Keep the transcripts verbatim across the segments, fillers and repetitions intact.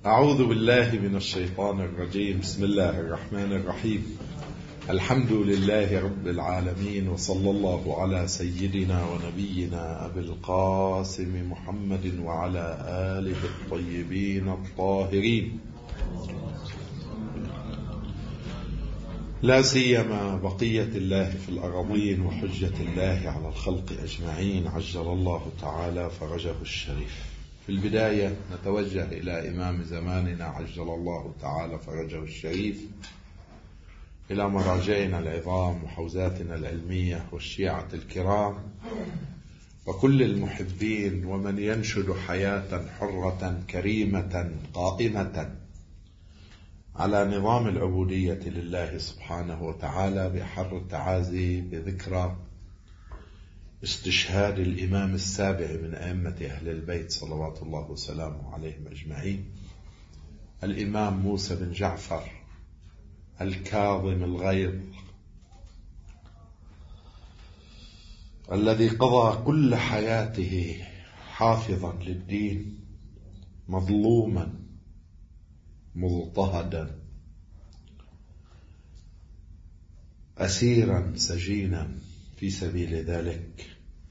أعوذ بالله من الشيطان الرجيم. بسم الله الرحمن الرحيم. الحمد لله رب العالمين، وصلى الله على سيدنا ونبينا أبي القاسم محمد وعلى آله الطيبين الطاهرين، لا سيما بقية الله في الأراضين وحجة الله على الخلق أجمعين، عجل الله تعالى فرجه الشريف. في البداية نتوجه إلى إمام زماننا عجل الله تعالى فرجه الشريف، إلى مراجعنا العظام وحوزاتنا العلمية والشيعة الكرام وكل المحبين ومن ينشد حياة حرة كريمة قائمة على نظام العبودية لله سبحانه وتعالى، بأحر التعازي بذكرى استشهاد الإمام السابع من أئمة أهل البيت صلوات الله وسلامه عليهم أجمعين، الإمام موسى بن جعفر الكاظم الغيظ، الذي قضى كل حياته حافظا للدين، مظلوما مضطهدا أسيرا سجينا في سبيل ذلك،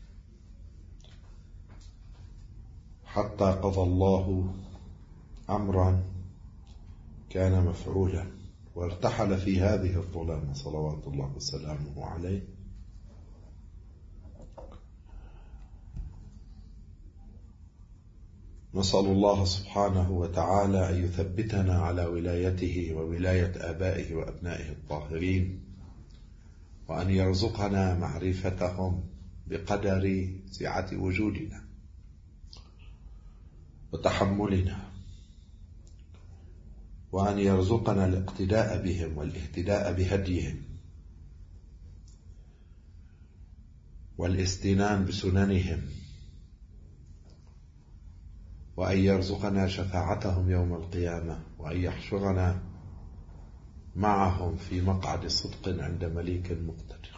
حتى قضى الله أمرا كان مفعولا وارتحل في هذه الظلام صلوات الله وسلامه عليه. نسأل الله سبحانه وتعالى أن يثبتنا على ولايته وولاية آبائه وأبنائه الطاهرين، وأن يرزقنا معرفتهم بقدر سعة وجودنا وتحملنا، وأن يرزقنا الاقتداء بهم والاهتداء بهديهم والاستنان بسننهم، وأن يرزقنا شفاعتهم يوم القيامة، وأن يحشرنا معهم في مقعد صدق عند مليك مقتدر.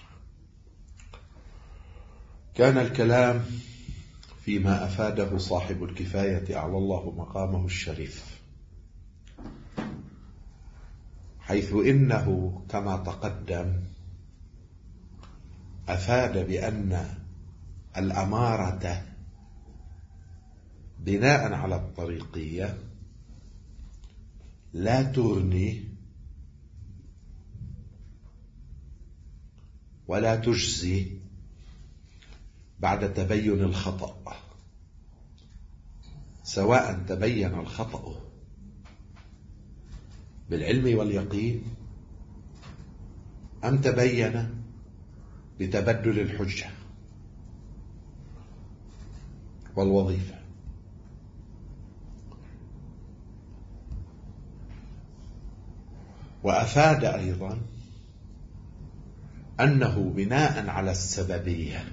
كان الكلام فيما أفاده صاحب الكفاية أعلى الله مقامه الشريف، حيث إنه كما تقدم أفاد بأن الأمارة بناء على الطريقية لا تغني ولا تجزي بعد تبين الخطأ، سواء تبين الخطأ بالعلم واليقين أم تبين بتبدل الحجة والوظيفة. وأفاد أيضا أنه بناء على السببية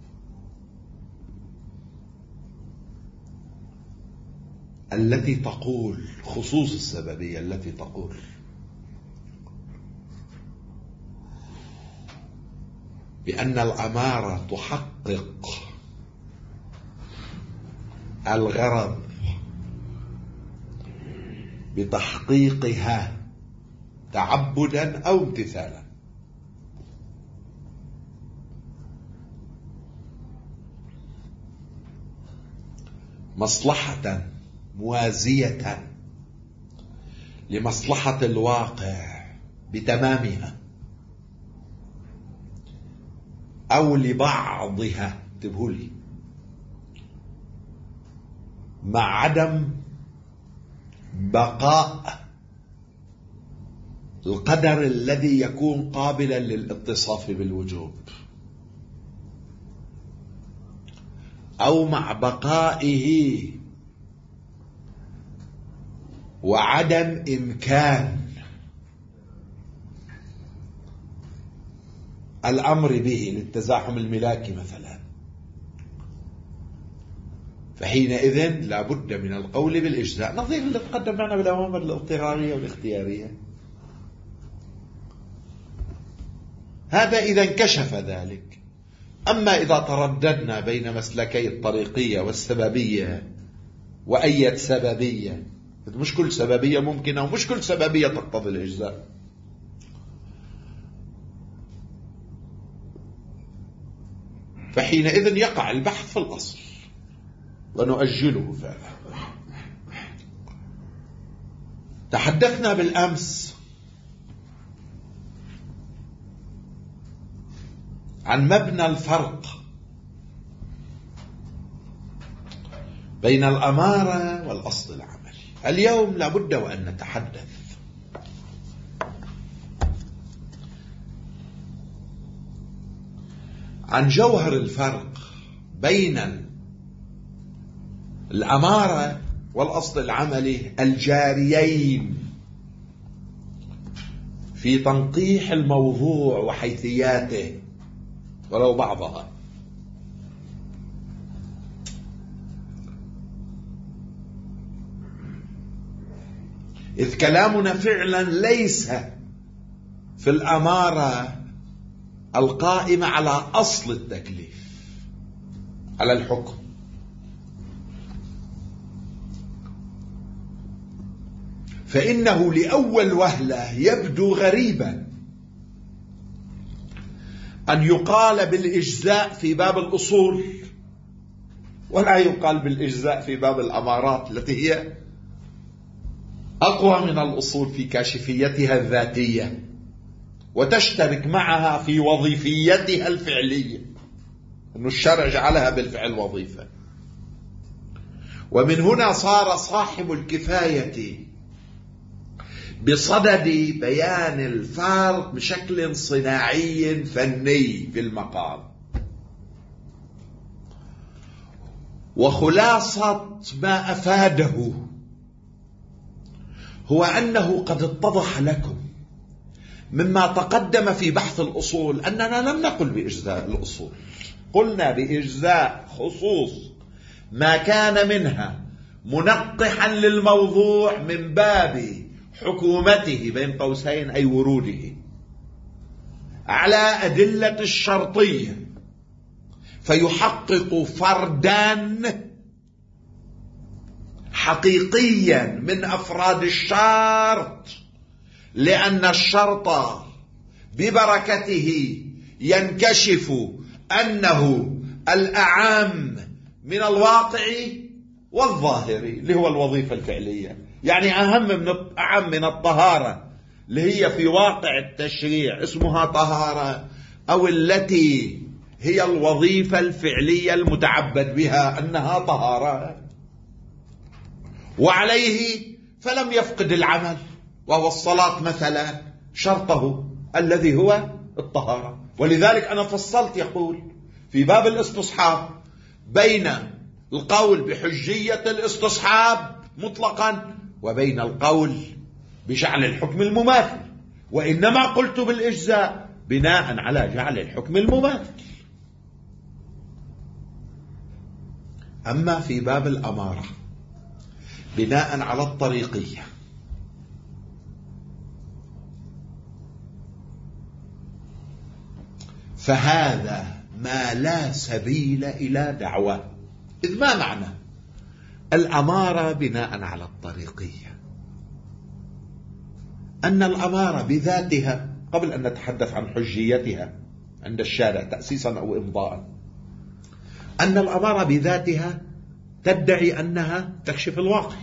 التي تقول، خصوص السببية التي تقول بأن الأمارة تحقق الغرض بتحقيقها تعبدا أو امتثالا، مصلحة موازية لمصلحة الواقع بتمامها أو لبعضها، انتبهوا مع عدم بقاء القدر الذي يكون قابلا للاتصاف بالوجوب، أو مع بقائه وعدم إمكان الأمر به للتزاحم الملاكي مثلا، فحينئذ لا بد من القول بالإجزاء، نظير اللي تقدم معنا بالأوامر الاضطرارية والاختيارية. هذا إذا انكشف ذلك. أما إذا ترددنا بين مسلكي الطريقية والسببية وأية سببية مش كل سببية ممكنة ومش كل سببية تقتضي الإجزاء. فحينئذ يقع البحث في الأصل ونؤجله فعلا. تحدثنا بالأمس عن مبنى الفرق بين الأمارة والأصل العملي. اليوم لابد وأن نتحدث عن جوهر الفرق بين الأمارة والأصل العملي الجاريين في تنقيح الموضوع وحيثياته ولو بعضها. إذ كلامنا فعلا ليس في الأمارة القائمة على أصل التكليف، على الحكم. فإنه لأول وهلة يبدو غريبا أن يقال بالإجزاء في باب الأصول ولا يقال بالإجزاء في باب الأمارات التي هي أقوى من الأصول في كاشفيتها الذاتية وتشترك معها في وظيفيتها الفعلية، أن الشرع جعلها بالفعل وظيفة. ومن هنا صار صاحب الكفاية بصدد بيان الفرق بشكل صناعي فني في المقام. وخلاصة ما أفاده هو أنه قد اتضح لكم مما تقدم في بحث الأصول أننا لم نقل بإجزاء الأصول، قلنا بإجزاء خصوص ما كان منها منقحا للموضوع من باب حكومته بين قوسين أي وروده على أدلة الشرطية، فيحقق فردا حقيقيا من أفراد الشرط، لأن الشرط ببركته ينكشف أنه الأعم من الواقع والظاهر اللي هو الوظيفة الفعلية. يعني أهم من أعم من الطهارة اللي هي في واقع التشريع اسمها طهارة، أو التي هي الوظيفة الفعلية المتعبد بها أنها طهارة، وعليه فلم يفقد العمل، وهو الصلاة مثلا شرطه الذي هو الطهارة. ولذلك أنا فصلت يقول في باب الاستصحاب بين القول بحجية الاستصحاب مطلقا وبين القول بجعل الحكم المماثل، وإنما قلت بالإجزاء بناء على جعل الحكم المماثل. أما في باب الأمارة بناء على الطريقية فهذا ما لا سبيل إلى دعوة. إذ ما معنى الأمارة بناء على الطريقية؟ أن الأمارة بذاتها قبل أن نتحدث عن حجيتها عند الشارع تأسيسا أو إمضاء، أن الأمارة بذاتها تدعي أنها تكشف الواقع.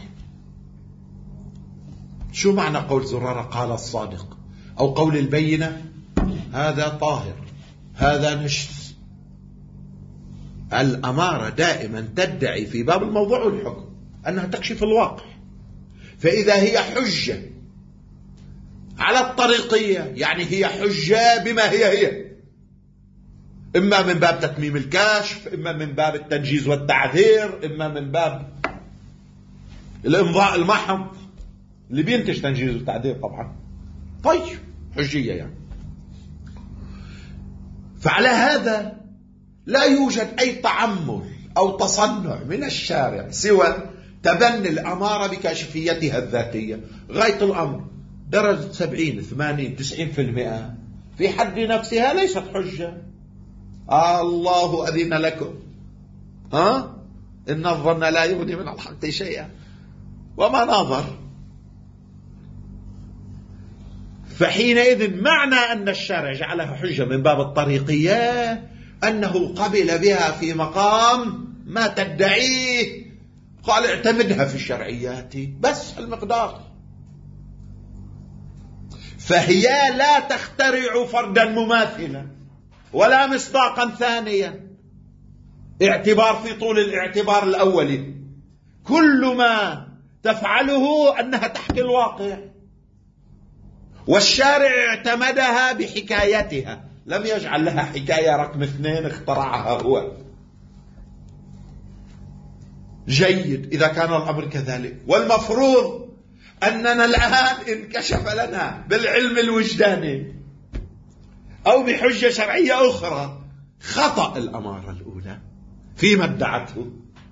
شو معنى قول زرارة قال الصادق، أو قول البينة هذا طاهر هذا نجس؟ الأمارة دائما تدعي في باب الموضوع والحكم أنها تكشف الواقع. فإذا هي حجة على الطريقية يعني هي حجة بما هي هي، إما من باب تتميم الكشف، إما من باب التنجيز والتعذير، إما من باب الإمضاء المحض اللي بينتج تنجيز والتعذير طبعا. طيب حجية يعني. فعلى هذا لا يوجد أي تعمل أو تصنع من الشارع سوى تبني الأمارة بكاشفيتها الذاتية غاية الأمر. درجة سبعين ثمانين تسعين في المئة في حد نفسها ليست حجة. آه الله أذن لكم، ها؟ إن الظن لا يغني من الحق شيئا. وما ناظر. فحينئذ معنى أن الشارع جعلها حجة من باب الطريقية أنه قبل بها في مقام ما تدعيه، قال اعتمدها في الشرعيات بس المقدار. فهي لا تخترع فردا مماثلا ولا مصداقا ثانيا، اعتبار في طول الاعتبار الأولي، كل ما تفعله أنها تحكي الواقع، والشارع اعتمدها بحكايتها، لم يجعل لها حكاية رقم اثنين اخترعها هو. جيد إذا كان الأمر كذلك. والمفروض أننا الآن انكشف لنا بالعلم الوجداني أو بحجة شرعية أخرى خطأ الأمارة الأولى فيما ادعته،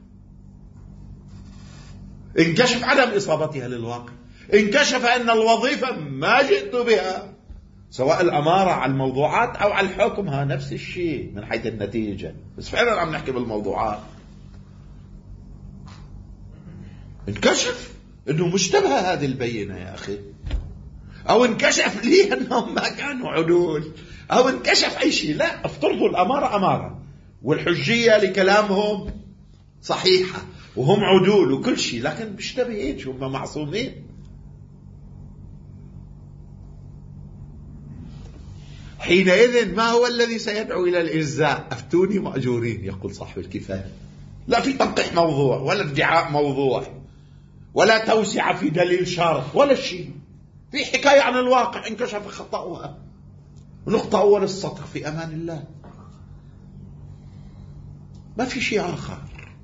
انكشف عدم إصابتها للواقع، انكشف أن الوظيفة ما جئت بها، سواء الأمارة على الموضوعات أو على الحكم ها نفس الشيء من حيث النتيجة، بس فعلا عم نحكي بالموضوعات. انكشف أنه مشتبه هذه البينة يا أخي، أو انكشف لي أنهم ما كانوا عدول، أو انكشف أي شيء. لا، افترضوا الأمارة أمارة والحجية لكلامهم صحيحة وهم عدول وكل شيء، لكن مشتبهين، هم معصومين. حينئذ ما هو الذي سيدعو إلى الإجزاء؟ أفتوني مأجورين، يقول صاحب الكفاية. لا في تنقيح موضوع ولا ادعاء موضوع ولا توسعة في دليل شرط ولا شيء، في حكاية عن الواقع انكشف خطأها. نقطة أول السطر، في أمان الله، ما في شيء آخر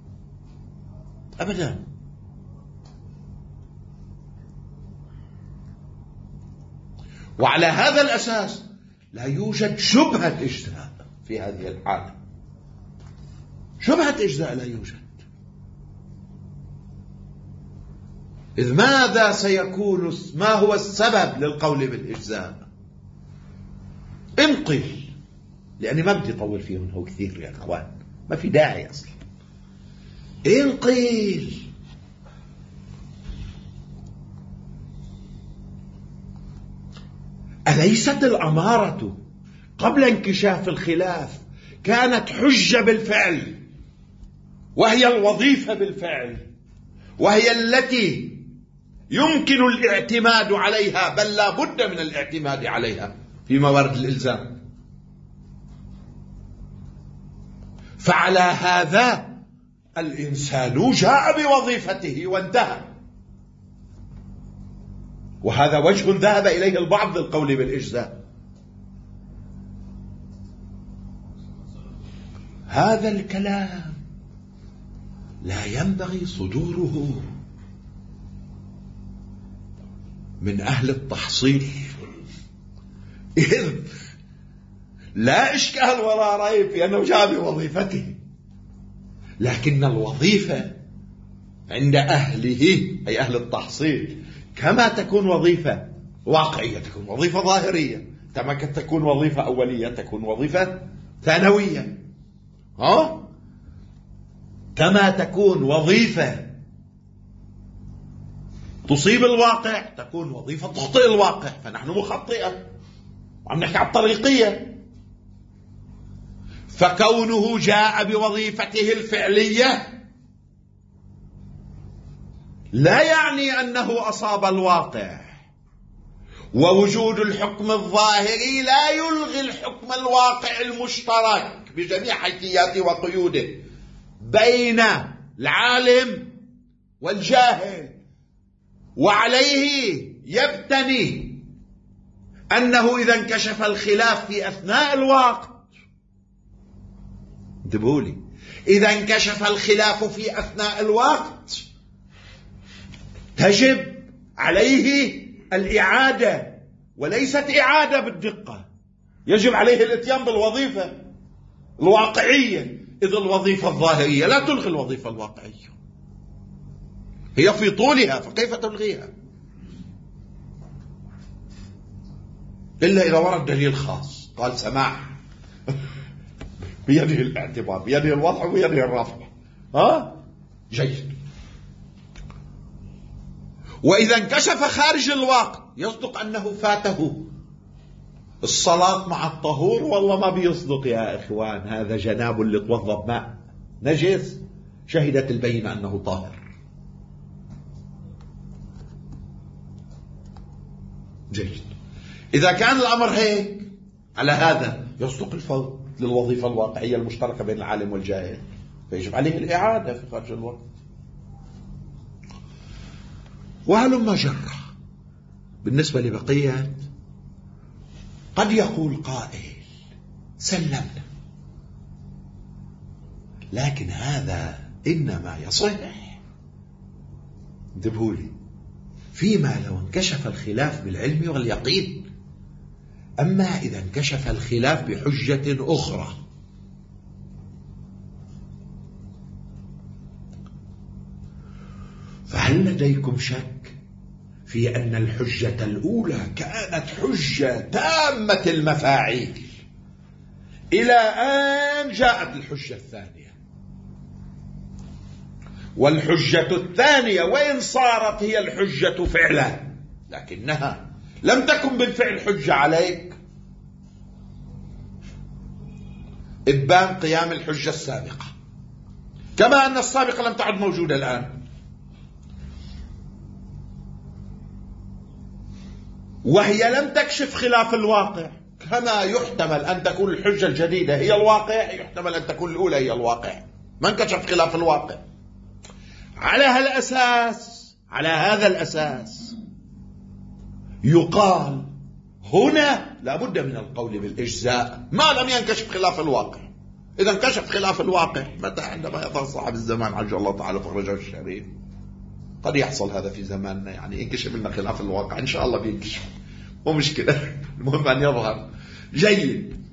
أبدا. وعلى هذا الأساس لا يوجد شبهة إجزاء في هذه الحالة، شبهة إجزاء لا يوجد. إذ ماذا سيكون، ما هو السبب للقول بالإجزاء؟ انقل، لأني ما بدي أطول فيه هو كثير يا أخوان، ما في داعي أصلا. انقل أليست الأمارة قبل انكشاف الخلاف كانت حجة بالفعل، وهي الوظيفة بالفعل، وهي التي يمكن الاعتماد عليها، بل لا بد من الاعتماد عليها في موارد الإلزام. فعلى هذا الإنسان جاء بوظيفته وانتهى، وهذا وجه ذهب إليه البعض للقول بالإجزاء. هذا الكلام لا ينبغي صدوره من أهل التحصيل، إذ لا إشكال ولا ريب في أنه جاء بوظيفته، لكن الوظيفة عند أهله أي أهل التحصيل كما تكون وظيفة واقعية تكون وظيفة ظاهرية، كما تكون وظيفة أولية تكون وظيفة ثانوية، ها؟ كما تكون وظيفة تصيب الواقع تكون وظيفة تخطئ الواقع، فنحن مخطئة وعم نحكي على الطريقية. فكونه جاء بوظيفته الفعلية لا يعني أنه أصاب الواقع، ووجود الحكم الظاهري لا يلغي الحكم الواقع المشترك بجميع حيثياته وقيوده بين العالم والجاهل. وعليه يبتني أنه إذا انكشف الخلاف في أثناء الوقت، انتبهوا لي، إذا انكشف الخلاف في أثناء الوقت تجب عليه الإعادة، وليست إعادة بالدقة، يجب عليه الاتيان بالوظيفة الواقعية، إذ الوظيفة الظاهرية لا تلغي الوظيفة الواقعية، هي في طولها، فكيف تلغيها إلا إذا ورد دليل خاص قال سماح بيده الاعتبار، بيده الوضع وبيده الرفع. ها جيد. وإذا انكشف خارج الوقت يصدق أنه فاته الصلاة مع الطهور، والله ما بيصدق يا إخوان، هذا جناب اللي توضب ماء نجس شهدت البينة أنه طاهر. جيد. إذا كان الأمر هيك على هذا يصدق الفوت للوظيفة الواقعية المشتركة بين العالم والجاهل، فيجب عليه الإعادة في خارج الوقت. وهلما جرى. بالنسبة لبقية قد يقول قائل سلمنا، لكن هذا إنما يصح، انتبهوا فيما لو انكشف الخلاف بالعلم واليقين. أما إذا انكشف الخلاف بحجة أخرى فهل لديكم شك في أن الحجة الأولى كانت حجة تامة المفاعيل إلى أن جاءت الحجة الثانية؟ والحجة الثانية وإن صارت هي الحجة فعلا لكنها لم تكن بالفعل حجة عليك، إبان قيام الحجة السابقة، كما أن السابقة لم تعد موجودة الآن، وهي لم تكشف خلاف الواقع. كما يحتمل أن تكون الحجة الجديدة هي الواقع، يحتمل أن تكون الأولى هي الواقع، ما انكشف خلاف الواقع. على هالأساس على هذا الأساس يقال هنا لابد من القول بالإجزاء ما لم ينكشف خلاف الواقع. إذا انكشف خلاف الواقع متى؟ عندما يظهر صاحب الزمان عجل الله تعالى فرجه الشريف. قد يحصل هذا في زماننا، يعني ينكشف لنا خلاف الواقع إن شاء الله بينكشف، مو مشكلة، المهم أن يظهر. جيد.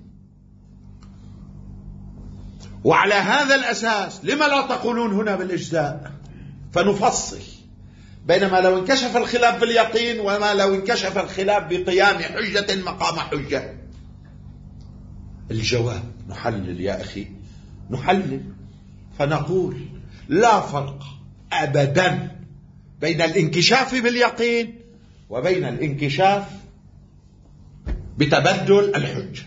وعلى هذا الأساس لما لا تقولون هنا بالإجزاء فنفصل بينما لو انكشف الخلاف باليقين وما لو انكشف الخلاف بقيام حجة مقام حجة؟ الجواب نحلل يا أخي، نحلل فنقول لا فرق أبدا بين الانكشاف باليقين وبين الانكشاف بتبدل الحجة.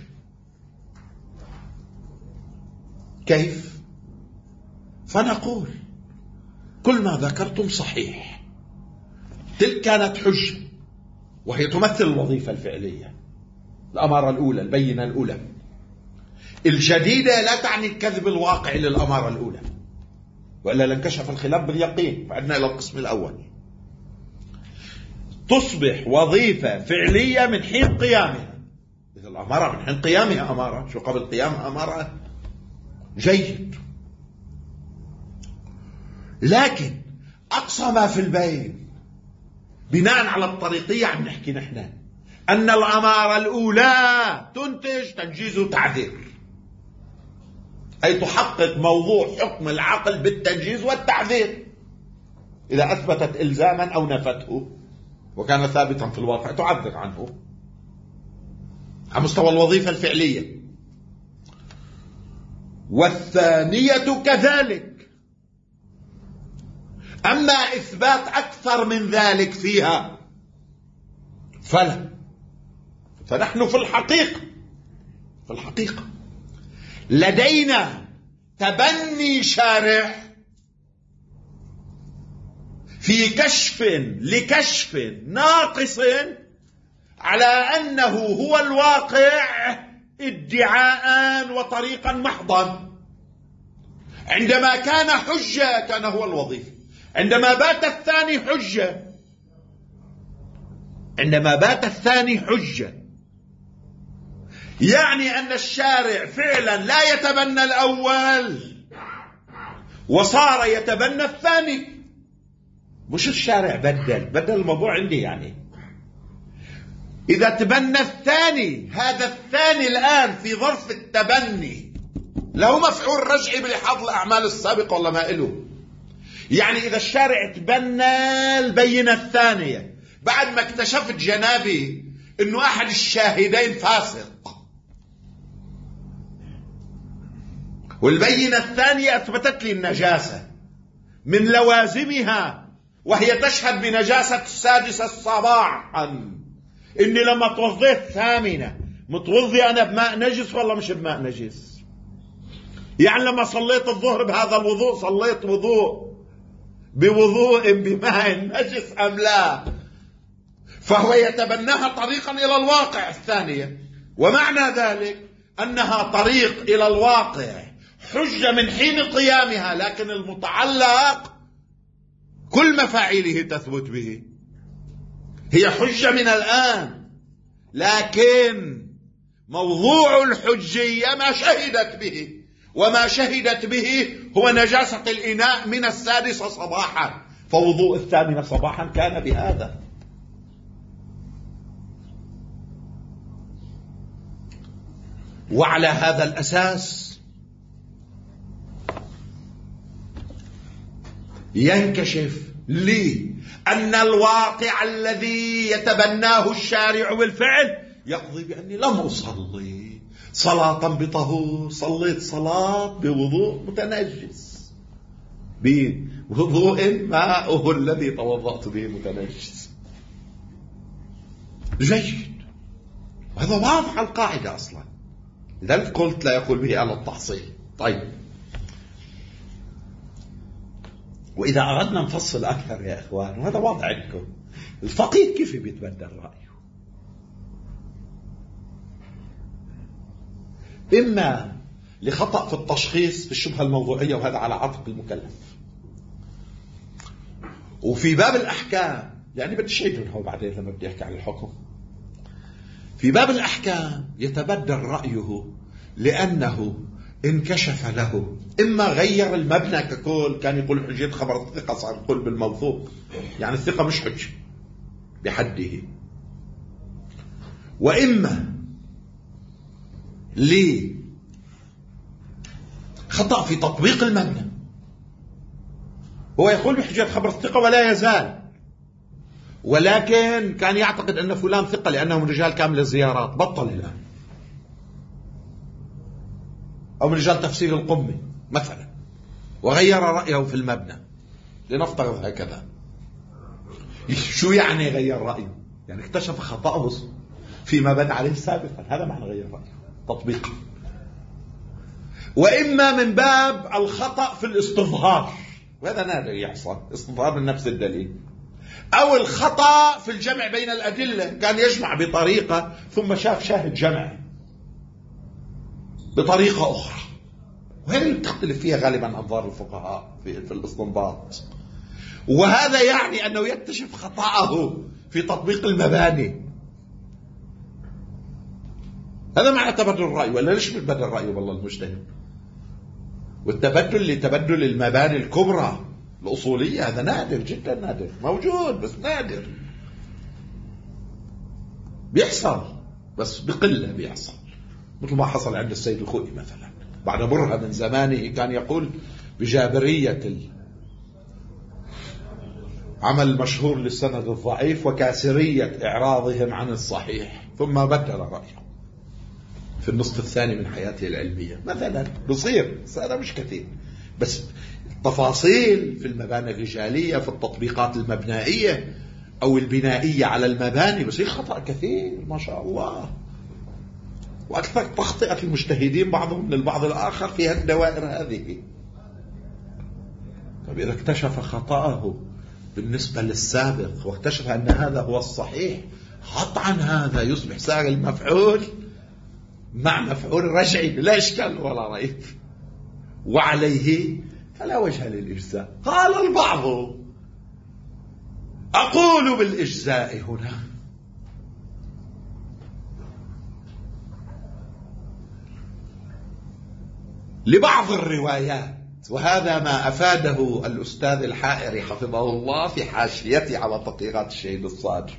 كيف؟ فنقول كل ما ذكرتم صحيح، تلك كانت حجة وهي تمثل الوظيفة الفعلية، الأمارة الأولى، البينة الأولى. الجديدة لا تعني الكذب الواقع للأمارة الأولى، وإلا لانكشف الخلاف باليقين. فعدنا إلى القسم الأول، تصبح وظيفة فعلية من حين قيامها. إذا الأمارة من حين قيامها أمارة، شو قبل قيامها أمارة؟ جيد. لكن أقصى ما في البين بناء على الطريقية عم نحكي نحن أن الأمارة الأولى تنتج تنجيز وتعذير، أي تحقق موضوع حكم العقل بالتنجيز والتعذير إذا أثبتت إلزاما أو نفته وكان ثابتا في الواقع تعذر عنه على مستوى الوظيفة الفعلية. والثانية كذلك. أما إثبات أكثر من ذلك فيها فلا. فنحن في الحقيقة في الحقيقة لدينا تبني شارع في كشف لكشف ناقص على أنه هو الواقع ادعاء وطريقا محضا. عندما كان حجة كان هو الوظيفة، عندما بات الثاني حجة عندما بات الثاني حجة يعني أن الشارع فعلا لا يتبنى الأول وصار يتبنى الثاني. مش الشارع بدل بدل الموضوع عندي، يعني إذا تبنى الثاني هذا الثاني الآن في ظرف التبني له مفعول رجعي بلحاظ الأعمال السابقة ولا ما إله. يعني إذا الشارع تبنى البينة الثانية بعد ما اكتشفت جنابي إنه أحد الشاهدين فاسق والبينة الثانية أثبتت لي النجاسة، من لوازمها وهي تشهد بنجاسة السادسة صباحا. إني لما توضيت ثامنة متوضي أنا بماء نجس ولا مش بماء نجس؟ يعني لما صليت الظهر بهذا الوضوء صليت وضوء بوضوء بماء نجس أم لا؟ فهو يتبناها طريقا إلى الواقع الثانية، ومعنى ذلك أنها طريق إلى الواقع، حجة من حين قيامها، لكن المتعلق كل مفاعيله تثبت به، هي حجة من الآن، لكن موضوع الحجية ما شهدت به، وما شهدت به هو نجاسة الإناء من السادسة صباحا، فوضوء الثامنة صباحا كان بهذا. وعلى هذا الأساس ينكشف لي أن الواقع الذي يتبناه الشارع بالفعل يقضي بأني لم أصلي صلاة بطهور، صليت صلاة بوضوء متنجس، بوضوء ماءه الذي توضأت به متنجس. جيد، وهذا واضح القاعدة أصلا، لذلك قلت لا يقول به على التحصيل. طيب، وإذا أردنا نفصل أكثر يا إخوان، وهذا واضح عندكم، الفقيه كيف بيتبدل رأيه؟ إما لخطأ في التشخيص في الشبهة الموضوعية، وهذا على عاتق المكلف، وفي باب الأحكام، يعني بدي شيء هو بعدين لما بدي أحكي عن الحكم، في باب الأحكام يتبدل رأيه لأنه انكشف له، إما غير المبنى ككل، كان يقول حجية خبر الثقة صار يقول بالموثوق، يعني الثقة مش حجة بحده، وإما ليه خطأ في تطبيق المبنى، هو يقول بحجية خبر الثقة ولا يزال، ولكن كان يعتقد أن فلان ثقة لأنهم رجال كامل الزيارات، بطل الآن، أو من رجال تفسير القمي مثلا، وغير رأيه في المبنى، لنفترض هكذا. شو يعني غير رأيه؟ يعني اكتشف خطأه فيما بنى عليه سابقا، هذا معنى غير رأيه تطبيقا. وإما من باب الخطأ في الاستظهار، وهذا نادر يحصل، استظهار من نفس الدليل، أو الخطأ في الجمع بين الأدلة، كان يجمع بطريقة ثم شاف شاهد جمع بطريقة أخرى، وهذه اللي تختلف فيها غالبا أنظار الفقهاء في, في الاستنباط. وهذا يعني أنه يكتشف خطأه في تطبيق المباني، هذا معنى تبدل الرأي، ولا ليش بتبدل الرأي والله المجتهد؟ والتبدل لتبدل المباني الكبرى الأصولية هذا نادر جدا، نادر، موجود بس نادر، بيحصل بس بقلة بيحصل، مثل ما حصل عند السيد الخوئي مثلا، بعد برهة من زمانه كان يقول بجابرية عمل المشهور للسند الضعيف وكاسرية إعراضهم عن الصحيح، ثم بدل رأيه في النصف الثاني من حياته العلمية مثلا، بصير، بس هذا مش كثير، بس التفاصيل في المباني الرجالية، في التطبيقات المبنائية أو البنائية على المباني بصير خطأ كثير ما شاء الله، وأكثر تخطئة المجتهدين بعضهم من البعض الآخر في هذه الدوائر هذه. طيب إذا اكتشف خطأه بالنسبة للسابق واكتشف أن هذا هو الصحيح، قطعا هذا يصبح سائر المفعول مع مفعول رجعي لا إشكال ولا ريب، وعليه فلا وجه للإجزاء. قال البعض أقول بالإجزاء هنا لبعض الروايات، وهذا ما أفاده الأستاذ الحائري حفظه الله في حاشيته على تقريرات الشهيد الصادق،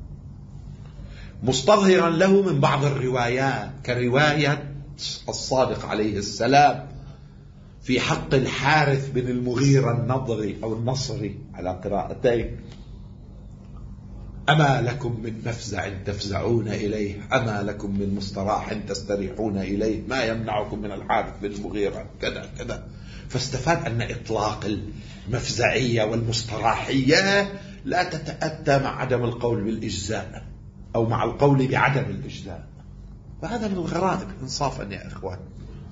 مستظهرا له من بعض الروايات كرواية الصادق عليه السلام في حق الحارث بن المغيرة النضري أو النصري على قراءتين، أما لكم من مفزع تفزعون إليه، أما لكم من مستراح تستريحون إليه، ما يمنعكم من الحارث بن المغيرة كذا كذا. فاستفاد أن إطلاق المفزعية والمستراحية لا تتأتى مع عدم القول بالإجزاء أو مع القول بعدم الإجزاء، وهذا من الغرائب إنصافا يا إخوان.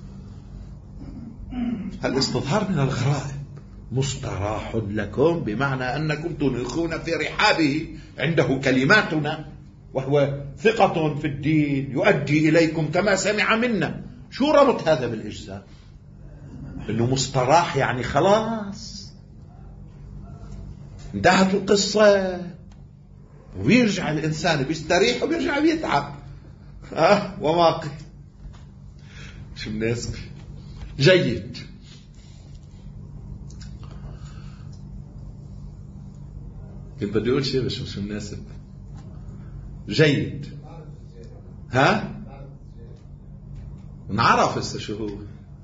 الاستظهار من الغرائب. مستراح لكم بمعنى أنكم تنخون في رحابه، عنده كلماتنا وهو ثقة في الدين يؤدي إليكم كما سمع منا. شو ربط هذا بالإجزاء؟ إنه مستراح يعني خلاص انتهت القصة، ويرجع الإنسان بيستريح وبيرجع بيتعب. أه وواقع شو الناس. جيد. كنت بدي أقول شيء بس شو مناسب. جيد. ها نعرف هسه شو هو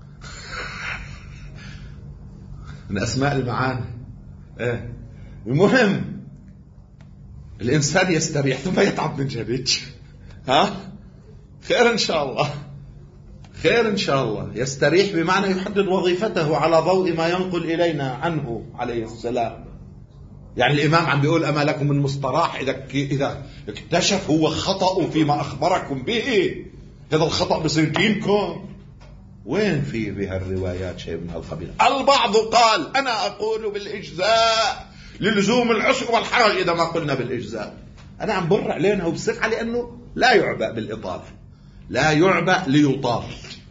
من أسماء المعاني. ايه المهم الإنسان يستريح ثم يتعب من جديد. ها خير إن شاء الله، خير إن شاء الله. يستريح بمعنى يحدد وظيفته على ضوء ما ينقل إلينا عنه عليه السلام. يعني الإمام عم بيقول أما لكم من مستراح، إذا إذا اكتشف هو خطأ فيما أخبركم به، هذا الخطأ بصير دينكم. وين في بها الروايات شيء من هالقبيل؟ البعض قال أنا أقول بالإجزاء للزوم العسر والحرج إذا ما قلنا بالإجزاء. أنا عم بر علينا وبصح لأنه لا يعبأ بالإطالة، لا يعبأ ليطال.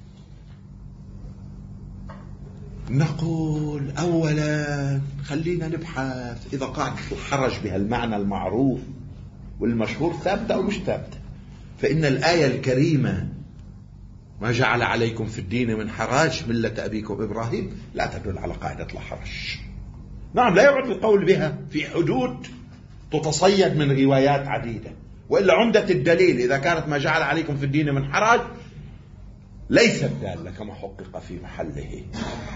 نقول أولا خلينا نبحث إذا قاعدة الحرج بهالمعنى المعروف والمشهور ثابتة أو مش ثابتة. فإن الآية الكريمة ما جعل عليكم في الدين من حرج ملة أبيكم إبراهيم لا تدل على قاعدة الحرج. نعم لا يعد القول بها في حدود تتصيد من روايات عديدة، وإلا عمدة الدليل إذا كانت ما جعل عليكم في الدين من حرج ليست دالة كما حقق في محله.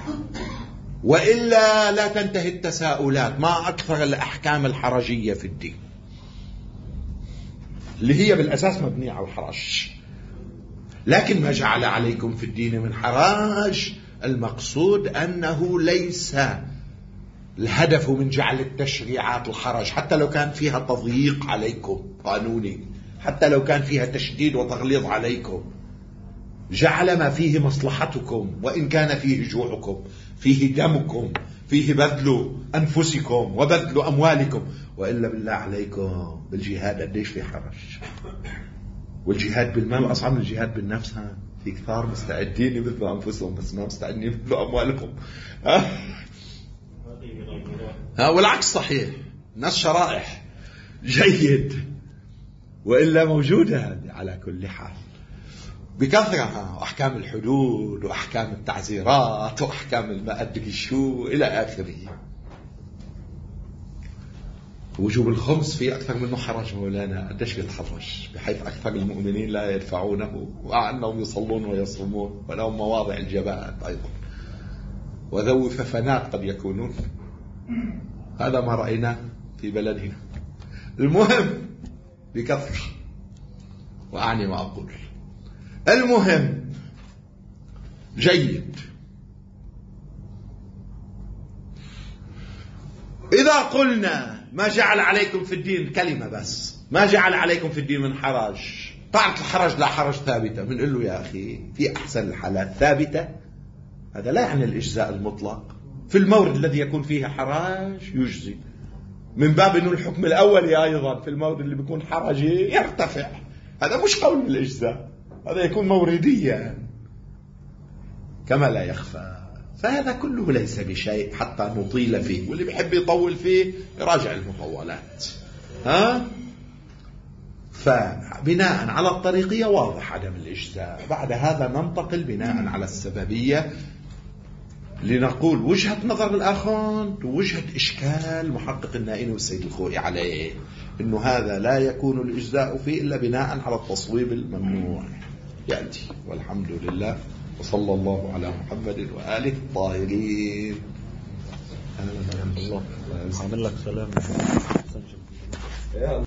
وإلا لا تنتهي التساؤلات. ما أكثر الأحكام الحرجية في الدين اللي هي بالأساس مبنية على الحرج. لكن ما جعل عليكم في الدين من حرج المقصود أنه ليس الهدف من جعل التشريعات الحرج، حتى لو كان فيها تضييق عليكم قانوني، حتى لو كان فيها تشديد وتغليظ عليكم. جعل ما فيه مصلحتكم، وإن كان فيه جوعكم، فيه دمكم، فيه بذل أنفسكم وبذل أموالكم. وإلا بالله عليكم بالجهاد قديش في حرج؟ والجهاد بالمال أصعب من الجهاد بالنفس. ها في كثار مستعدين يبذلوا أنفسهم بس ما مستعدين يبذلوا أموالهم. ها ها والعكس صحيح. الناس شرائح. جيد. وإلا موجودة هذه على كل حال بكثرة. أحكام الحدود وأحكام التعزيرات وأحكام ما أدري شو إلى آخره. وجوب الخمس في أكثر منه حرج مولانا. قديش بيتحرج بحيث أكثر المؤمنين لا يدفعونه، ومع أنهم يصلون ويصومون ولهم مواضع الجباءات أيضا، وذوي ففنات قد يكونون. هذا ما رأيناه في بلدنا. المهم بكثرة، وأعني ما أقول. المهم جيد. إذا قلنا ما جعل عليكم في الدين كلمة بس، ما جعل عليكم في الدين من حرج، طاعة الحرج لا حرج ثابتة، بنقول له يا أخي في أحسن الحالات ثابتة. هذا لا يعني الإجزاء المطلق. في المورد الذي يكون فيه حرج يجزي، من باب أنه الحكم الأولي أيضا في المورد اللي بيكون حرجي يرتفع. هذا مش قول بالإجزاء، هذا يكون مورديا كما لا يخفى. فهذا كله ليس بشيء حتى نطيل فيه، واللي بيحب يطول فيه يراجع المطولات. ها فبناء على الطريقية واضح عدم الإجزاء. بعد هذا ننتقل بناء على السببية لنقول وجهة نظر الآخرون ووجهة إشكال محقق النائين والسيد الخوئي عليه، إنه هذا لا يكون الإجزاء فيه إلا بناء على التصويب الممنوع يأتي. والحمد لله وصلى الله على محمد وآله الطاهرين. الله عامل لك سلام.